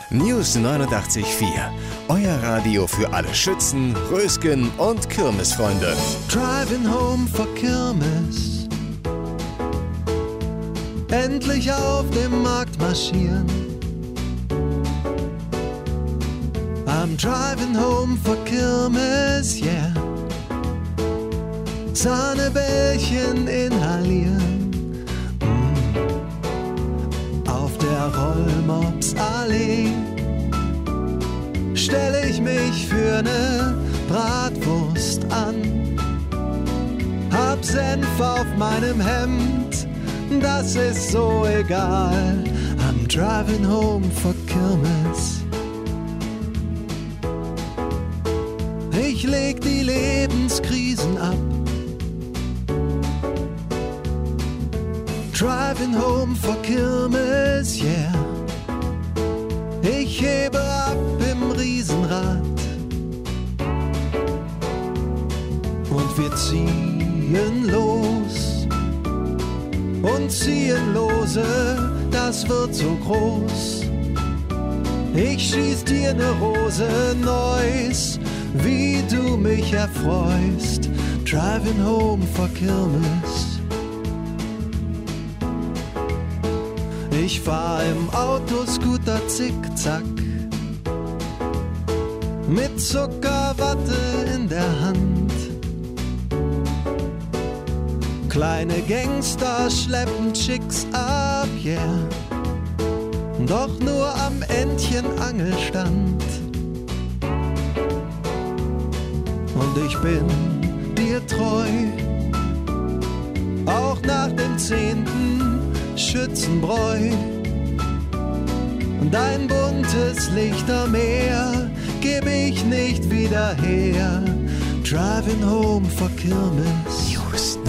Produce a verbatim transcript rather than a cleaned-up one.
News neunundachtzig Komma vier. Euer Radio für alle Schützen, Rösgen und Kirmesfreunde. Driving home for Kirmes. Endlich auf dem Markt marschieren. I'm driving home for Kirmes, yeah. Sahnebällchen inhalieren. Mm. Auf der Rollmopsallee stelle ich mich für ne Bratwurst an. Hab Senf auf meinem Hemd, das ist so egal. I'm driving home for Kirmes. Ich leg die Lebenskrisen ab. Driving home for Kirmes, yeah. Ich hebe ab im Riesenrad und wir ziehen los und ziehen lose, das wird so groß. Ich schieß dir ne Rose, Neues, wie du mich erfreust. Driving home for Kirmes. Ich fahr im Autoscooter zickzack mit Zuckerwatte in der Hand. Kleine Gangster schleppen Chicks ab, yeah, doch nur am Endchen Angelstand. Und ich bin dir treu, auch nach dem zehnten Schützenbräu. Dein buntes Lichtermeer geb ich nicht wieder her. Driving home for Kirmes. News